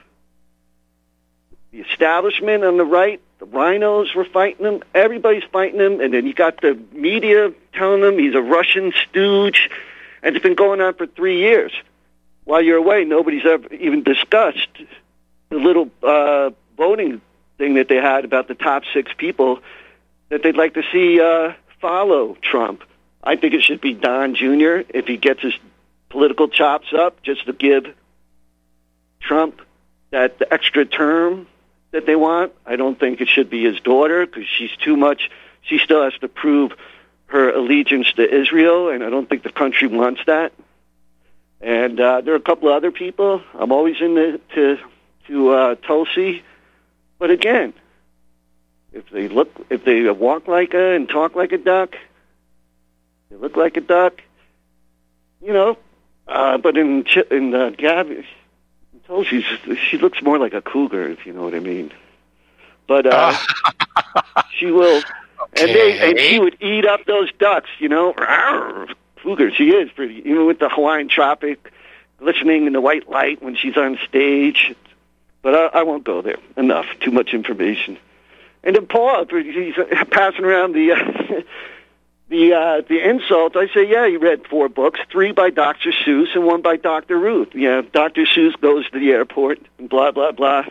The establishment on the right, the rhinos were fighting him. Everybody's fighting him. And then you got the media telling him he's a Russian stooge. And it's been going on for three years. While you're away, nobody's ever even discussed the little uh, voting thing that they had about the top six people that they'd like to see uh, follow Trump. I think it should be Don Junior if he gets his political chops up, just to give Trump that the extra term that they want. I don't think it should be his daughter because she's too much. She still has to prove her allegiance to Israel, and I don't think the country wants that. And uh, there are a couple of other people. I'm always into to, to uh, Tulsi, but again, if they look, if they walk like a and talk like a duck, they look like a duck, you know. Uh, but in in uh, Gabby. Tulsi, she looks more like a cougar, if you know what I mean. But uh, uh. she will, okay. and they and she would eat up those ducks, you know. Rawr, cougar, she is pretty, even with the Hawaiian Tropic glistening in the white light when she's on stage. But I, I won't go there. Enough, too much information. And then Paul, he's passing around the uh, the uh, the insult. I say, yeah, he read four books, three by Doctor Seuss and one by Doctor Ruth. Yeah, Doctor Seuss goes to the airport and blah blah blah.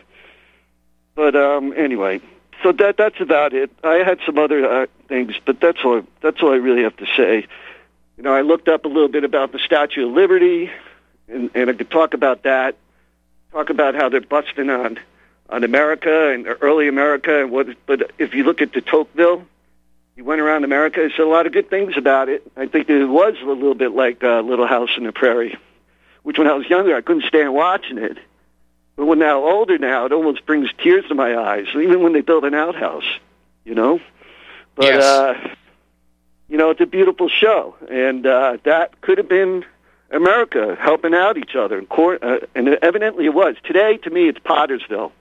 But um, anyway, so that that's about it. I had some other uh, things, but that's all. That's all I really have to say. You know, I looked up a little bit about the Statue of Liberty, and, and I could talk about that. Talk about how they're busting on on America and early America, and what. But if you look at de Tocqueville, he went around America. He said a lot of good things about it. I think it was a little bit like uh, Little House on the Prairie, which when I was younger I couldn't stand watching it. But when I'm older now, it almost brings tears to my eyes, even when they build an outhouse, you know. But yes. uh, you know, it's a beautiful show, and uh, that could have been America helping out each other, and, cor- uh, and evidently it was. Today, to me, it's Pottersville.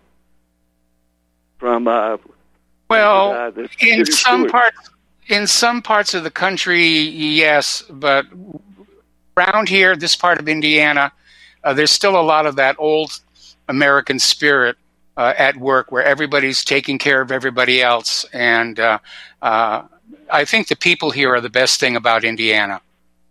From uh, well, uh, the in some Stewart. parts, in some parts of the country, yes, but around here, this part of Indiana, uh, there's still a lot of that old American spirit uh, at work, where everybody's taking care of everybody else, and uh, uh, I think the people here are the best thing about Indiana.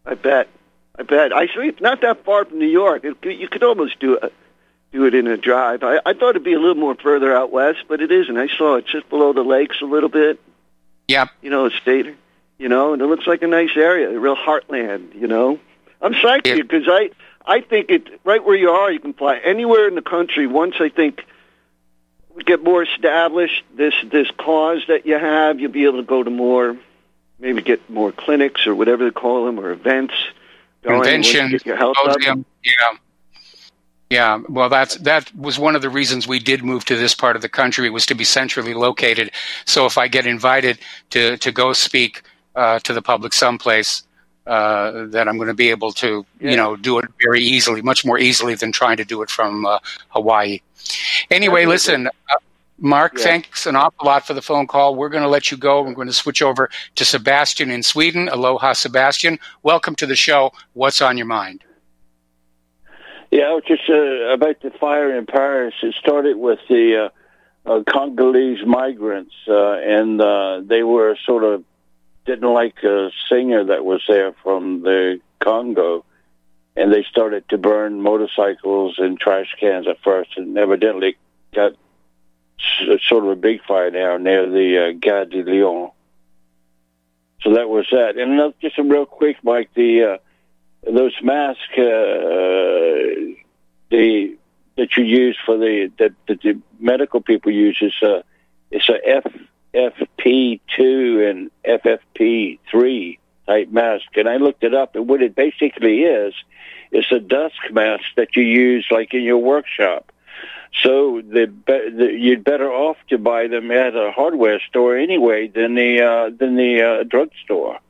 I bet. I bet. I see it's not that far from New York. It, you could almost do it, do it in a drive. I, I thought it'd be a little more further out west, but it isn't. I saw it just below the lakes a little bit. Yep. You know, a state, you know, and it looks like a nice area, a real heartland, you know. I'm psyched for you because I, I think it right where you are, you can fly anywhere in the country. Once I think we get more established, this this cause that you have, you'll be able to go to more, maybe get more clinics or whatever they call them, or events. Convention, get your health symposium, yeah. Yeah, well, that's that was one of the reasons we did move to this part of the country, was to be centrally located. So if I get invited to, to go speak uh, to the public someplace, uh, that I'm going to be able to, yeah. you know, do it very easily, much more easily than trying to do it from uh, Hawaii. Anyway, listen, uh, Mark, yeah. thanks an awful lot for the phone call. We're going to let you go. We're going to switch over to Sebastian in Sweden. Aloha, Sebastian. Welcome to the show. What's on your mind? Yeah, I was just uh, about the fire in Paris. It started with the uh, uh, Congolese migrants, uh, and uh, they were sort of didn't like a singer that was there from the Congo, and they started to burn motorcycles and trash cans at first, and evidently got s- sort of a big fire down near the uh, Gare de Lyon. So that was that. And another, just a real quick, Mike, the... Uh, Those masks, uh, the that you use for the that, that the medical people use is a it's a F F P two and F F P three type mask, and I looked it up, and what it basically is is a dust mask that you use like in your workshop. So the, the you'd better off to buy them at a hardware store anyway than the uh, than the uh, drugstore.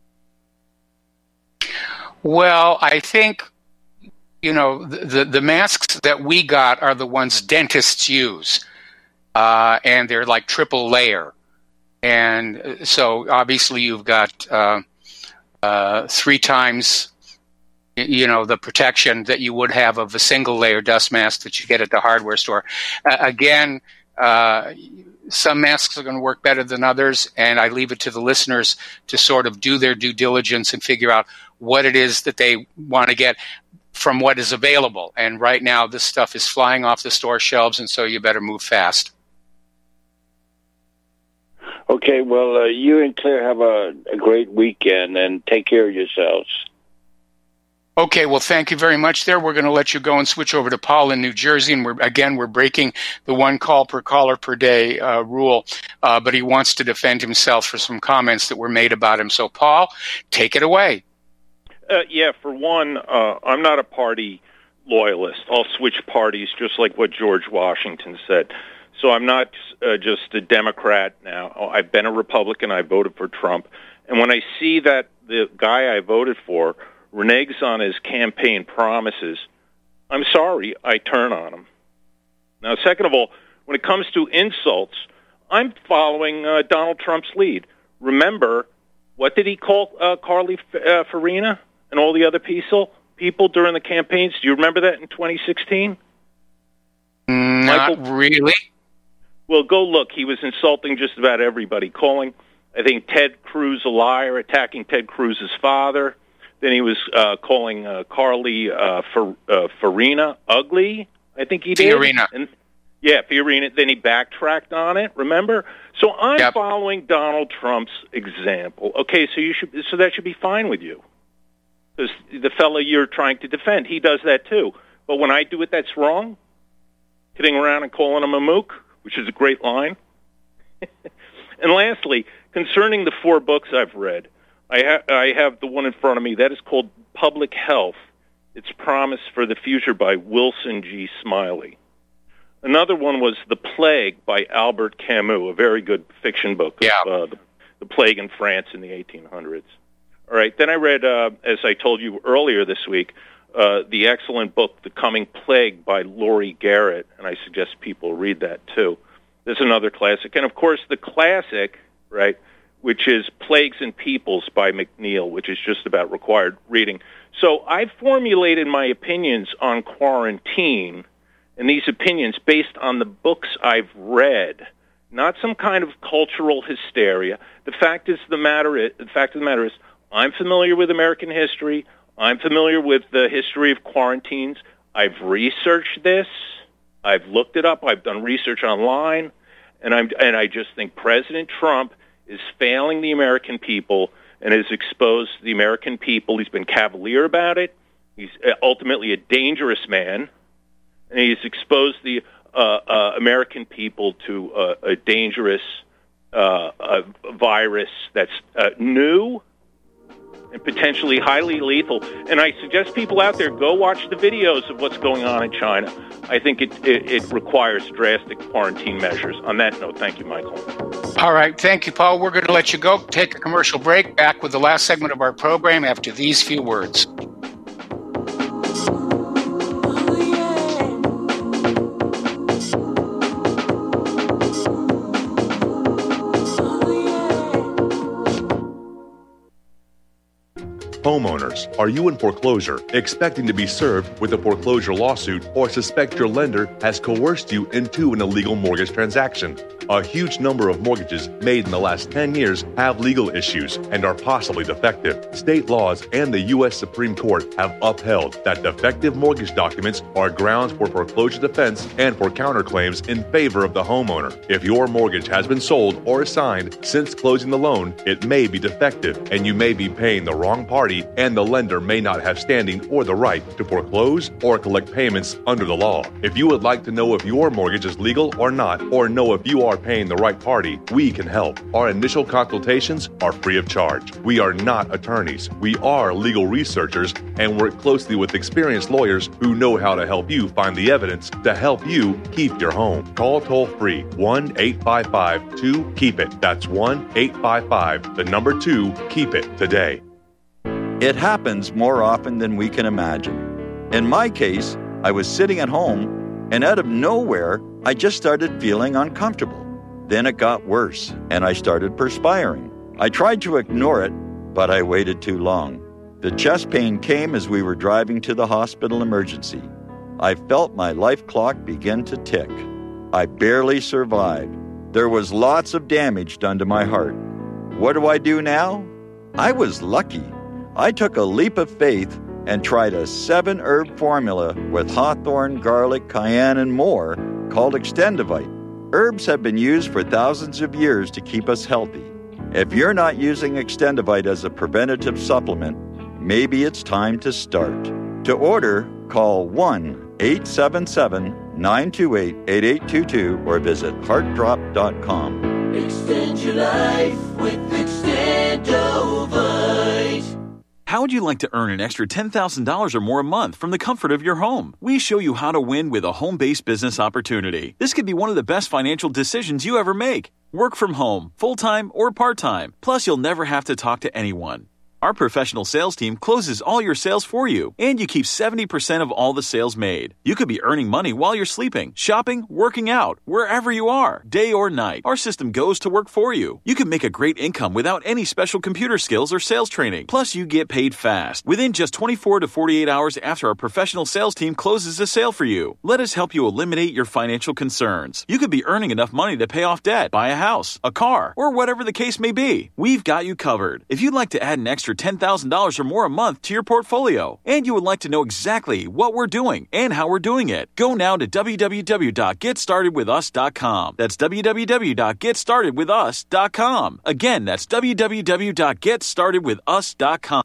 Well, I think, you know, the, the, the masks that we got are the ones dentists use, uh, and they're like triple layer. And so obviously you've got uh, uh, three times, you know, the protection that you would have of a single layer dust mask that you get at the hardware store. Uh, again, uh, some masks are going to work better than others, and I leave it to the listeners to sort of do their due diligence and figure out what it is that they want to get from what is available. And right now, this stuff is flying off the store shelves, and so you better move fast. Okay, well, uh, you and Claire have a, a great weekend, and take care of yourselves. Okay, well, thank you very much there. We're going to let you go and switch over to Paul in New Jersey. And we're, again, we're breaking the one call per caller per day uh, rule, uh, but he wants to defend himself for some comments that were made about him. So, Paul, take it away. Uh, yeah, for one, uh, I'm not a party loyalist. I'll switch parties just like what George Washington said. So I'm not uh, just a Democrat now. I've been a Republican. I voted for Trump. And when I see that the guy I voted for reneges on his campaign promises, I'm sorry, I turn on him. Now, second of all, when it comes to insults, I'm following uh, Donald Trump's lead. Remember, what did he call uh, Carly uh, Fiorina and all the other people, people during the campaigns? Do you remember that in twenty sixteen? Not Michael? Really. Well, go look. He was insulting just about everybody, calling, I think, Ted Cruz a liar, attacking Ted Cruz's father. Then he was uh, calling uh, Carly uh, Far- uh, Fiorina ugly, I think he did. Fiorina. And, yeah, Fiorina. Then he backtracked on it, remember? So I'm yep. following Donald Trump's example. Okay, so you should, so that should be fine with you. Because the fellow you're trying to defend, he does that too. But when I do it, that's wrong? Kidding around and calling him a mook, which is a great line. And lastly, concerning the four books I've read, I, ha- I have the one in front of me. That is called Public Health. It's Promise for the Future by Wilson G. Smiley. Another one was The Plague by Albert Camus, a very good fiction book yeah. of uh, the, the plague in France in the eighteen hundreds. All right, then I read, uh, as I told you earlier this week, uh, the excellent book, The Coming Plague by Laurie Garrett, and I suggest people read that too. There's another classic. And, of course, the classic, right, which is Plagues and Peoples by McNeill, which is just about required reading. So I've formulated my opinions on quarantine, and these opinions based on the books I've read, not some kind of cultural hysteria. The fact is, the matter is, the fact of the matter is, I'm familiar with American history. I'm familiar with the history of quarantines. I've researched this. I've looked it up. I've done research online. And I'm and I just think President Trump is failing the American people and has exposed the American people. He's been cavalier about it. He's ultimately a dangerous man. And he's exposed the uh, uh, American people to uh, a dangerous uh, uh, virus that's uh, new and potentially highly lethal. And I suggest people out there go watch the videos of what's going on in China. I think it, it, it requires drastic quarantine measures. On that note, thank you, Michael. All right. Thank you, Paul. We're going to let you go. Take a commercial break. Back with the last segment of our program after these few words. Homeowners, are you in foreclosure, expecting to be served with a foreclosure lawsuit, or suspect your lender has coerced you into an illegal mortgage transaction? A huge number of mortgages made in the last ten years have legal issues and are possibly defective. State laws and the U S Supreme Court have upheld that defective mortgage documents are grounds for foreclosure defense and for counterclaims in favor of the homeowner. If your mortgage has been sold or assigned since closing the loan, it may be defective and you may be paying the wrong party, and the lender may not have standing or the right to foreclose or collect payments under the law. If you would like to know if your mortgage is legal or not, or know if you are paying the right party, we can help. Our initial consultations are free of charge. We are not attorneys. We are legal researchers and work closely with experienced lawyers who know how to help you find the evidence to help you keep your home. Call toll-free one eight five five two keep it. That's one eight five five, the number two, keep it today. It happens more often than we can imagine. In my case, I was sitting at home, and out of nowhere, I just started feeling uncomfortable. Then it got worse, and I started perspiring. I tried to ignore it, but I waited too long. The chest pain came as we were driving to the hospital emergency. I felt my life clock begin to tick. I barely survived. There was lots of damage done to my heart. What do I do now? I was lucky. I took a leap of faith and tried a seven-herb formula with hawthorn, garlic, cayenne, and more called Extendivite. Herbs have been used for thousands of years to keep us healthy. If you're not using Extendivite as a preventative supplement, maybe it's time to start. To order, call one eight seven seven nine two eight eight eight two two or visit heart drop dot com. Extend your life with Extendovite. How would you like to earn an extra ten thousand dollars or more a month from the comfort of your home? We show you how to win with a home-based business opportunity. This could be one of the best financial decisions you ever make. Work from home, full-time or part-time. Plus, you'll never have to talk to anyone. Our professional sales team closes all your sales for you, and you keep seventy percent of all the sales made. You could be earning money while you're sleeping, shopping, working out, wherever you are, day or night. Our system goes to work for you. You can make a great income without any special computer skills or sales training. Plus, you get paid fast, within just twenty-four to forty-eight hours after our professional sales team closes a sale for you. Let us help you eliminate your financial concerns. You could be earning enough money to pay off debt, buy a house, a car, or whatever the case may be. We've got you covered. If you'd like to add an extra ten thousand dollars or more a month to your portfolio, and you would like to know exactly what we're doing and how we're doing it, go now to w w w dot get started with us dot com. That's w w w dot get started with us dot com. Again, that's w w w dot get started with us dot com.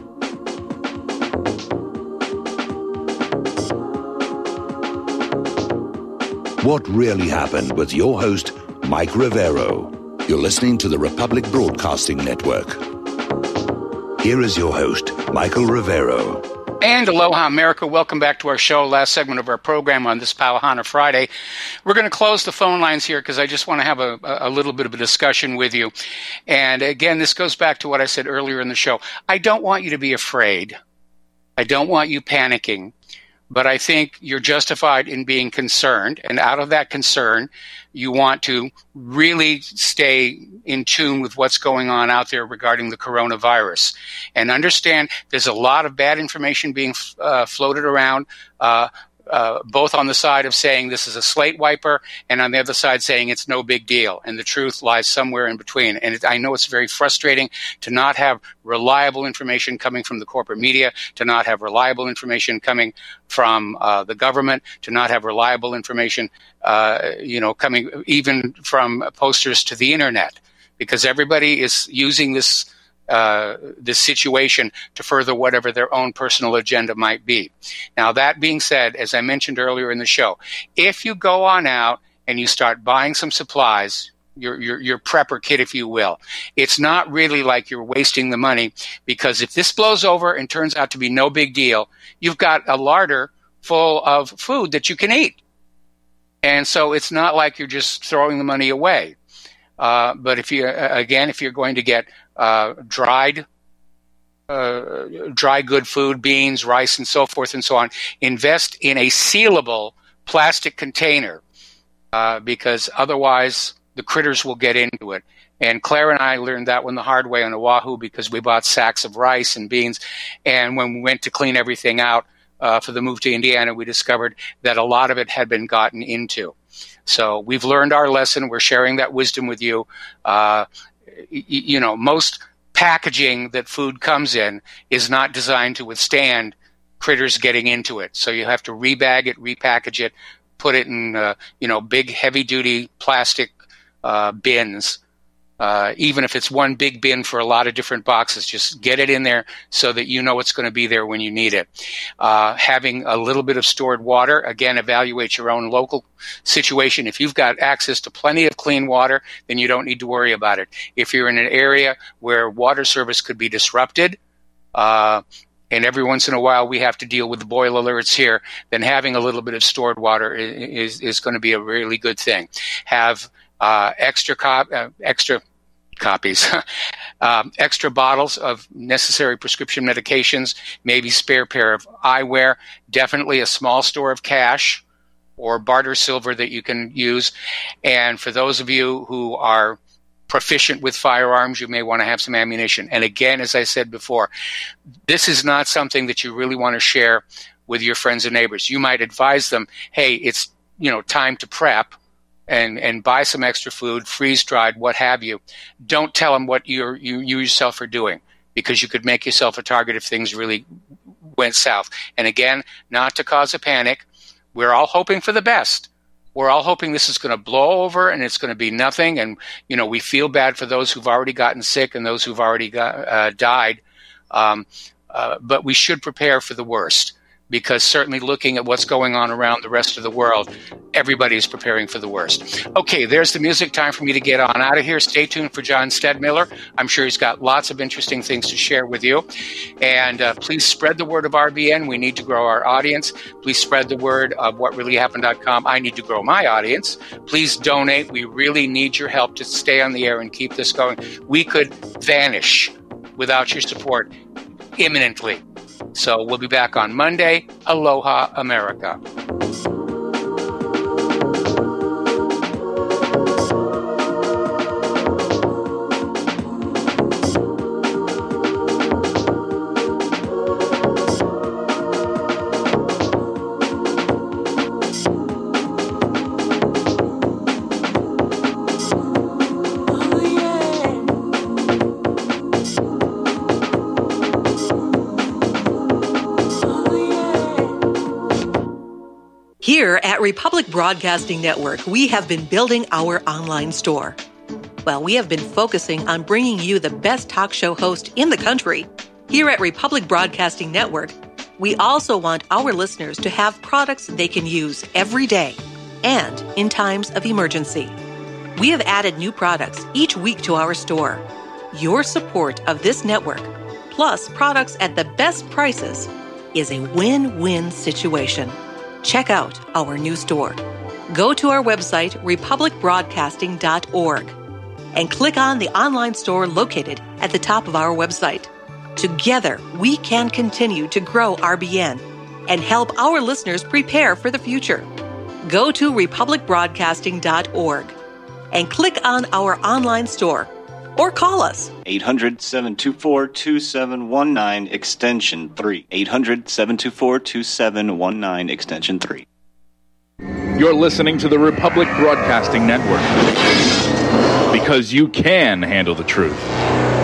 What really happened with your host, Mike Rivero. You're listening to the Republic Broadcasting Network. Here is your host, Michael Rivero. And aloha, America. Welcome back to our show, last segment of our program on this Pauhana Friday. We're going to close the phone lines here because I just want to have a, a little bit of a discussion with you. And again, this goes back to what I said earlier in the show. I don't want you to be afraid. I don't want you panicking. But I think you're justified in being concerned. And out of that concern, you want to really stay in tune with what's going on out there regarding the coronavirus. And understand there's a lot of bad information being uh, floated around. Uh, uh, both on the side of saying this is a slate wiper and on the other side saying it's no big deal. And the truth lies somewhere in between. And it, I know it's very frustrating to not have reliable information coming from the corporate media, to not have reliable information coming from uh, the government, to not have reliable information, uh, you know, coming even from posters to the internet, because everybody is using this Uh, this situation to further whatever their own personal agenda might be. Now, that being said, as I mentioned earlier in the show, if you go on out and you start buying some supplies, your, your, your prepper kit, if you will, it's not really like you're wasting the money, because if this blows over and turns out to be no big deal, you've got a larder full of food that you can eat. And so it's not like you're just throwing the money away. Uh, but if you, again, if you're going to get uh, dried, uh, dry good food, beans, rice, and so forth and so on, invest in a sealable plastic container, uh, because otherwise the critters will get into it. And Claire and I learned that one the hard way on Oahu, because we bought sacks of rice and beans, and when we went to clean everything out uh, for the move to Indiana, we discovered that a lot of it had been gotten into. So we've learned our lesson. We're sharing that wisdom with you. Uh, y- you know, most packaging that food comes in is not designed to withstand critters getting into it. So you have to rebag it, repackage it, put it in, uh, you know, big, heavy-duty plastic uh, bins. Uh, even if it's one big bin for a lot of different boxes, just get it in there so that you know it's going to be there when you need it. Uh, having a little bit of stored water, again, evaluate your own local situation. If you've got access to plenty of clean water, then you don't need to worry about it. If you're in an area where water service could be disrupted, uh, and every once in a while we have to deal with the boil alerts here, then having a little bit of stored water is, is, is going to be a really good thing. Have uh, extra cop, uh, extra copies, um, extra bottles of necessary prescription medications, maybe spare pair of eyewear, definitely a small store of cash or barter silver that you can use. And for those of you who are proficient with firearms, you may want to have some ammunition. And again, as I said before, this is not something that you really want to share with your friends and neighbors. You might advise them, hey, it's, you know, time to prep. And, and buy some extra food, freeze-dried, what have you. Don't tell them what you're, you, you yourself are doing, because you could make yourself a target if things really went south. And again, not to cause a panic. We're all hoping for the best. We're all hoping this is going to blow over and it's going to be nothing. And, you know, we feel bad for those who've already gotten sick and those who've already got, uh, died. Um, uh, but we should prepare for the worst, because certainly looking at what's going on around the rest of the world, everybody is preparing for the worst. Okay, there's the music. Time for me to get on out of here. Stay tuned for John Stedmiller. I'm sure he's got lots of interesting things to share with you. And uh, please spread the word of R B N. We need to grow our audience. Please spread the word of what really happened dot com. I need to grow my audience. Please donate. We really need your help to stay on the air and keep this going. We could vanish without your support imminently. So we'll be back on Monday. Aloha, America. Here at Republic Broadcasting Network, we have been building our online store. Well, we have been focusing on bringing you the best talk show host in the country. Here at Republic Broadcasting Network, we also want our listeners to have products they can use every day and in times of emergency. We have added new products each week to our store. Your support of this network, plus products at the best prices, is a win-win situation. Check out our new store. Go to our website, republic broadcasting dot org, and click on the online store located at the top of our website. Together, we can continue to grow R B N and help our listeners prepare for the future. Go to republic broadcasting dot org and click on our online store, or call us. eight hundred, seven two four, two seven one nine, extension three. eight hundred, seven two four, two seven one nine, extension three. You're listening to the Republic Broadcasting Network. Because you can handle the truth.